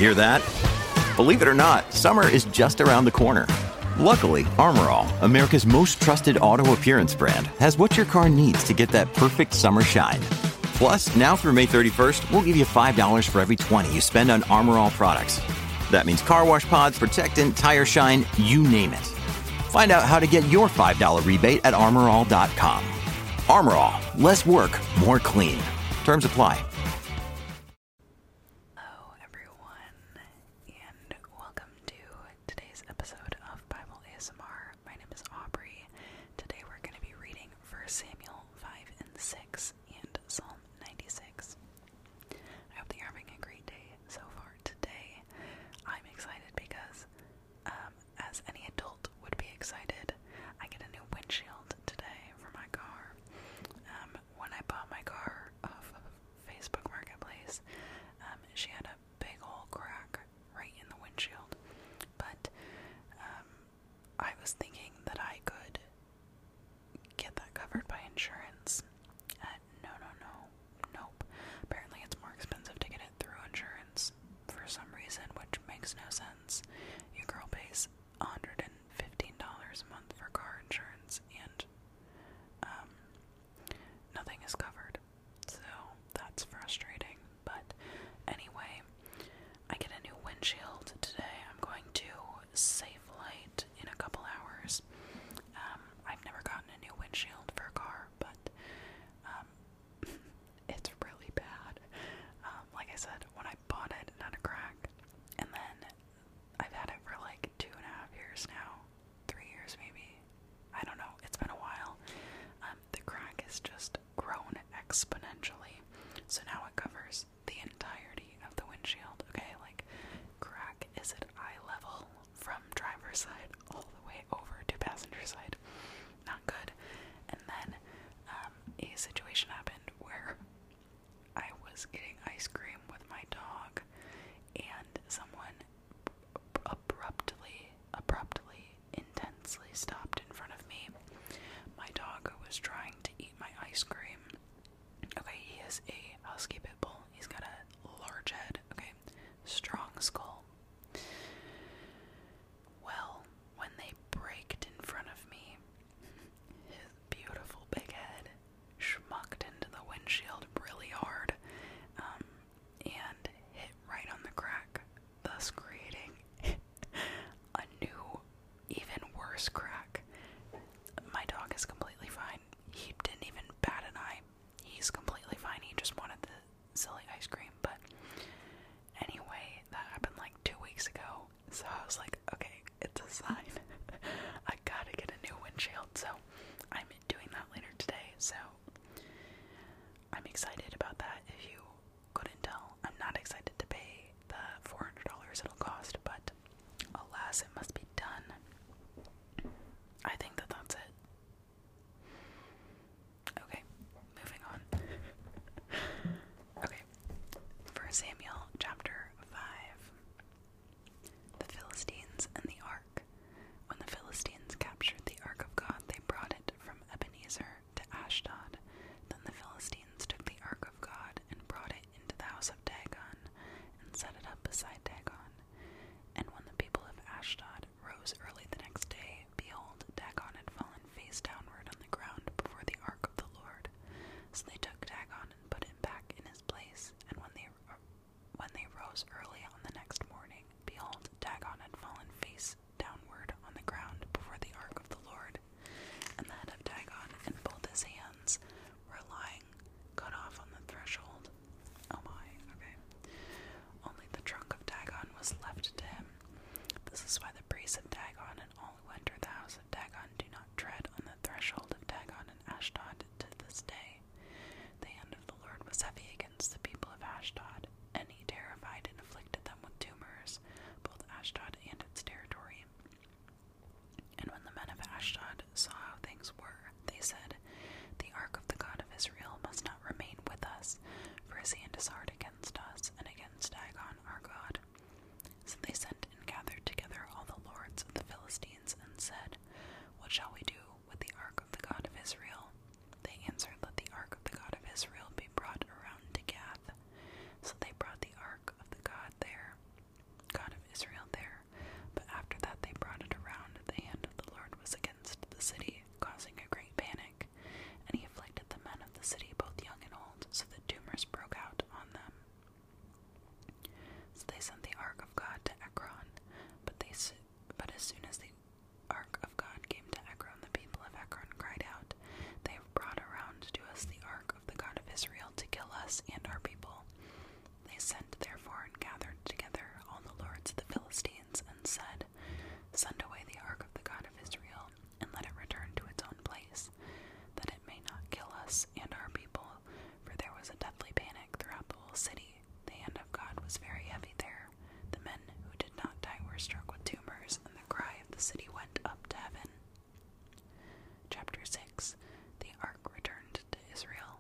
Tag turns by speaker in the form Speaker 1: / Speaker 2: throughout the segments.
Speaker 1: Hear that? Believe it or not, summer is just around the corner. Luckily, Armor All, America's most trusted auto appearance brand, has what your car needs to get that perfect summer shine. Plus, now through May 31st, we'll give you $5 for every $20 you spend on Armor All products. That means car wash pods, protectant, tire shine, you name it. Find out how to get your $5 rebate at armorall.com. Armor All, less work, more clean. Terms apply.
Speaker 2: Hello, everyone, and welcome to today's episode of Bible ASMR. My name is Aubrey. Today we're going to be reading 1 Samuel 5 and 6 and Psalm 96. I hope that you're having a great day so far today. I'm excited because, as any adult would be excited, I get a new windshield today for my car. When I bought my car off of Facebook Marketplace, she had a big old crack right in the windshield, but I was thinking that I could get that covered by insurance. Nope. Apparently it's more expensive to get it through insurance for some reason, which makes no sense. Your girl pays $115 a month for car insurance, and nothing is covered, so that's frustrating. But anyway, I get a new windshield today. I'm going to Safelite in a couple hours. I've never gotten a new windshield for a car, but it's really bad. Like I said, when I bought it, it had a crack, and then I've had it for like 2.5 years now, 3 years maybe. I don't know. It's been a while. The crack has just grown exponentially, so now it covers the entirety of the windshield. Okay, like, crack is at eye level from driver's side all the way over to passenger side. Not good. And then a situation happened where I was getting ice cream with my dog, and someone abruptly, intensely stopped in front of me. My dog was trying to eat my ice cream. Okay, he is a husky pit bull. He's got a large head, okay, strong skull. Well, when they braked in front of me, his beautiful big head schmucked into the windshield really hard, and hit right on the crack, thus creating a new, even worse crack. My dog is completely fine. He didn't even bat an eye. He's completely fine. He just wanted the silly ice cream. But anyway, that happened like 2 weeks ago. So I was like, okay, it's a sign. I gotta get a new windshield. So I'm doing that later today. So I'm excited about that. If you couldn't tell, I'm not excited to pay the $400 it'll cost, but alas, it must be done. I think that that's it. Okay, moving on. Okay, 1 Samuel chapter 5. The Philistines and the Ark. When the Philistines captured the Ark of God, they brought it from Ebenezer to Ashdod. Then the Philistines took the Ark of God and brought it into the house of Dagon and set it up beside Dagon. And when the people of Ashdod rose early the next day, behold, Dagon had fallen face downward on the ground before the ark of the Lord. So they took Dagon and put him back in his place. And when they rose early on the next morning, behold, Dagon had fallen face downward on the ground before the ark of the Lord. And the head of Dagon and both his hands were lying cut off on the threshold. Oh my, okay. Only the trunk of Dagon was left to him. This is why the priests of Dagon and all who enter the house of Dagon do not tread on the threshold of Dagon and Ashdod to this day. The hand of the Lord was heavy against the people of Ashdod, and he terrified and afflicted them with tumors, both Ashdod and its territory. And when the men of Ashdod saw how things were, they said, the ark of the God of Israel must not remain with us, for his hand is hard against us and against Dagon our God. So they sent and gathered together all the lords of the Philistines and said, what shall we do with the ark of the God of Israel? They answered, let the ark of the God of Israel be brought around to Gath. So they brought the ark of the God there. So they sent the ark of God to Ekron, but as soon as the ark of God came to Ekron, the people of Ekron cried out, "They have brought around to us the ark of the God of Israel to kill us and our people." They sent therefore and gathered together all the lords of the Philistines and said, "Send away the ark of the God of Israel, and let it return to its own place, that it may not kill us and our people." For there was a deathly panic throughout the whole city. The hand of God was very heavy there. The men who did not die were struck with tumors, and the cry of the city went up to heaven. Chapter 6. The ark returned to Israel.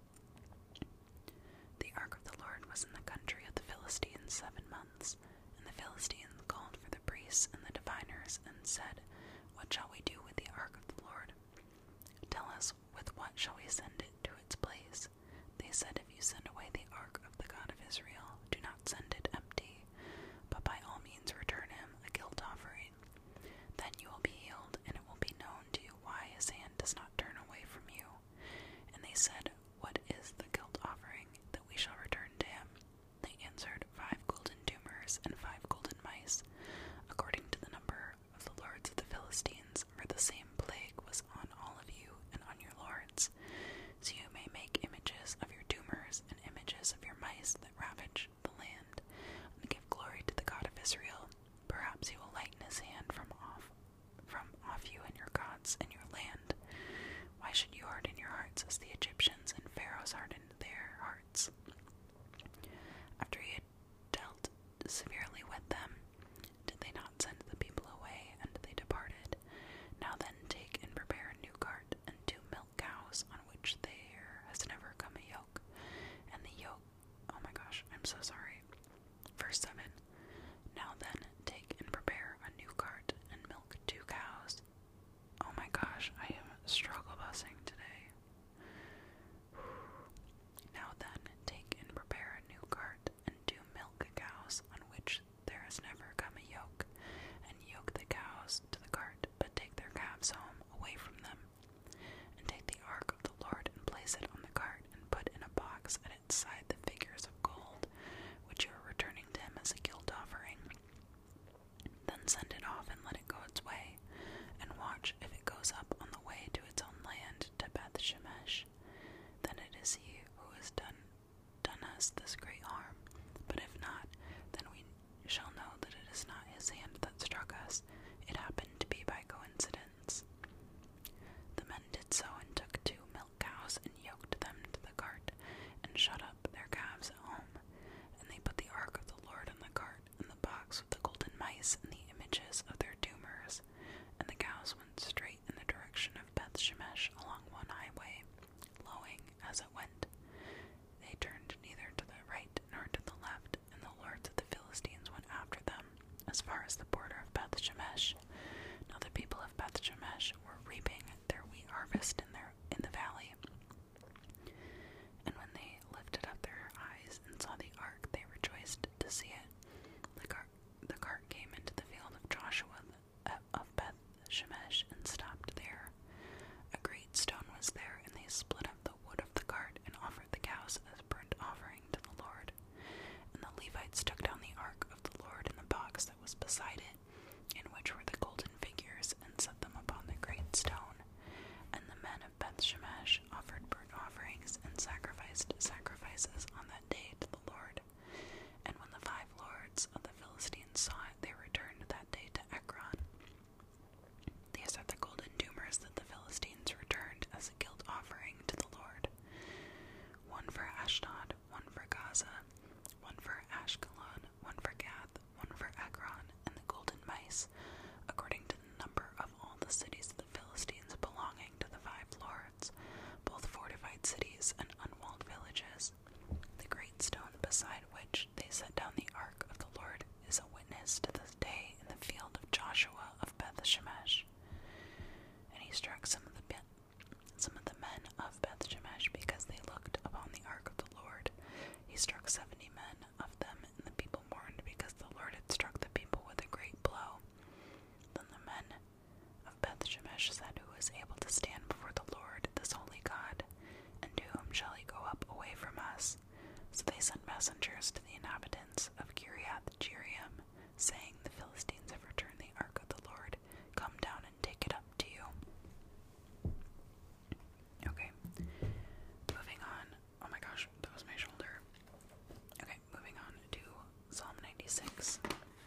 Speaker 2: The ark of the Lord was in the country of the Philistines 7 months, and the Philistines called for the priests and the diviners and said, "What shall we do with the ark of the Lord? Tell us, with what shall we send it to its place?" They said, "If you send away the ark of the God of Israel, do not send it empty, but by all means return him a guilt offering. Then you will be healed, and it will be known to you why his hand does not turn away from you." And they said, "What is the guilt offering that we shall return to him?" They answered, 5 golden tumors and 5 golden mice, according to the number of the lords of the Philistines, for the same plague was on all of you and on your lords. So you may make images of your tumors and images of your mice that ravage the land, and give glory to the God of Israel. Perhaps he will lighten his hand from off you and your gods and your land. Why should you harden your hearts as the Egyptians and Pharaohs hardened their hearts? After he had dealt severely with them, did they not send the people away, and they departed? Now then, take and prepare a new cart and 2 milk cows on which there has never come a yoke. And the yoke, oh my gosh, I'm so sorry. Verse 7. Now then, take and prepare a new cart and milk 2 cows. Oh my gosh, I am struggle busing today. Now then, take and prepare a new cart and 2 milk cows on which there has never come a yoke, and yoke the cows to the cart, but take their calves home away from them. And take the ark of the Lord and place it on the cart, and put in a box at its side the figures of gold, which you are returning to him as a guilt offering. Then send it off and let it go its way, and watch if it goes up on the way to its own land to Beth Shemesh. Then it is he who has done us this great harm. But if not, then we shall know that it is not his hand that struck us. It happened to be by coincidence. The men did so, and took 2 milk cows and yoked them to the cart, and shut up their calves at home. And they put the ark of the Lord in the cart, and the box with the golden mice and the images of their tumors. And the cows went straight in the direction of Beth Shemesh along one highway, lowing as it went. They turned neither to the right nor to the left, and the lords of the Philistines went after them, as far as the border of Beth Shemesh. Now the people of Beth Shemesh were reaping their wheat harvest in the valley. And when they lifted up their eyes and saw the ark, they rejoiced to see it. The cart came into the field of Joshua of Beth Shemesh and stopped there. A great stone was there, and they split up the wood of the cart and offered the cows as burnt offering to the Lord. And the Levites took down the ark of the Lord and the box that was beside it, in which were the golden figures, and set them upon the great stone. And the men of Beth Shemesh offered burnt offerings and sacrificed sacrifices on that day to the Lord. And when the 5 lords of the Philistines saw it, they returned that day to Ekron. These are the golden tumors that the Philistines returned as a guilt offering to the Lord: 1 for Ashdod, 1 for Gaza, 1 for Ashkelon, 1 for Gath, 1 for Ekron, and the golden mice, according to the number of all the cities of the Philistines belonging to the 5 lords, both fortified cities and unwalled villages. The great stone beside which they set down the ark of the Lord is a witness to this day in the field of Joshua of Beth Shemesh. And he struck some of the men of Beth Shemesh because they looked upon the ark of the Lord. He struck 70 men of them, and the people mourned because the Lord had struck the people with a great blow. Then the men of Beth Shemesh said, "Who is able to stand before the Lord, this holy God? And to whom shall he go up away from us?" So they sent messengers to the inhabitants of Kiriath Jearim, saying, "The Philistines have returned the ark of the Lord. Come down and take it up to you." Okay, moving on. Oh my gosh, that was my shoulder. Okay, moving on to Psalm 96.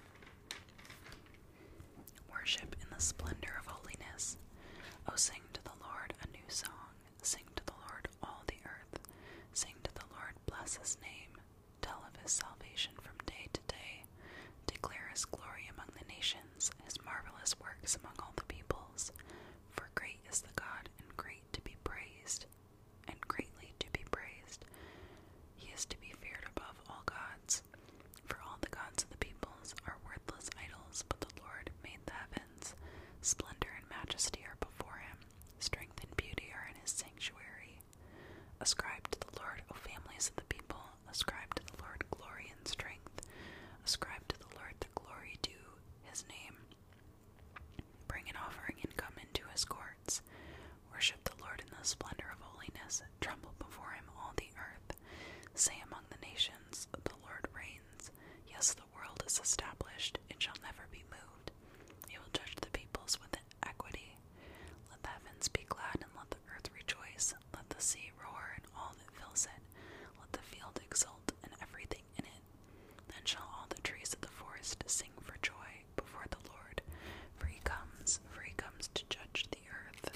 Speaker 2: Worship in the splendor of holiness. O sing to the Lord a new song. Sing to the Lord all the earth. Sing to the Lord, bless his name. Tell of his salvation from day to day. Declare his glory among the nations, his marvelous works among all the peoples. For great is the God, and great to be praised, and greatly to be praised. He is to be feared above all gods. For all the gods of the peoples are worthless idols, but the Lord made the heavens. Splendor and majesty are before him. Strength and beauty are in his sanctuary. Ascribe to the Lord, O families of the people. Ascribe to the Lord glory and strength. Ascribe to the Lord the glory due his name. Bring an offering and come into his courts. Worship the Lord in the splendor of holiness. Tremble before him, all the earth. Say among the nations, the Lord reigns. Yes, the world is established. It shall never be moved. He will judge the peoples with equity. Let the heavens be glad and let the earth rejoice. Let the sea roar and all that fills it. Let the field exult and everything in it. Then shall all the trees of the forest sing for joy before the Lord, for he comes to judge the earth.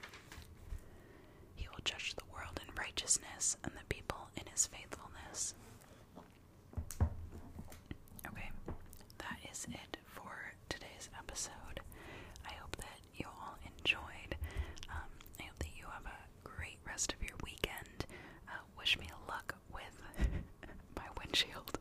Speaker 2: He will judge the world in righteousness and the people in his faithfulness. Okay, that is it for today's episode. I hope that you all enjoyed. I hope that you have a great rest of your weekend. Wish me luck with my windshield.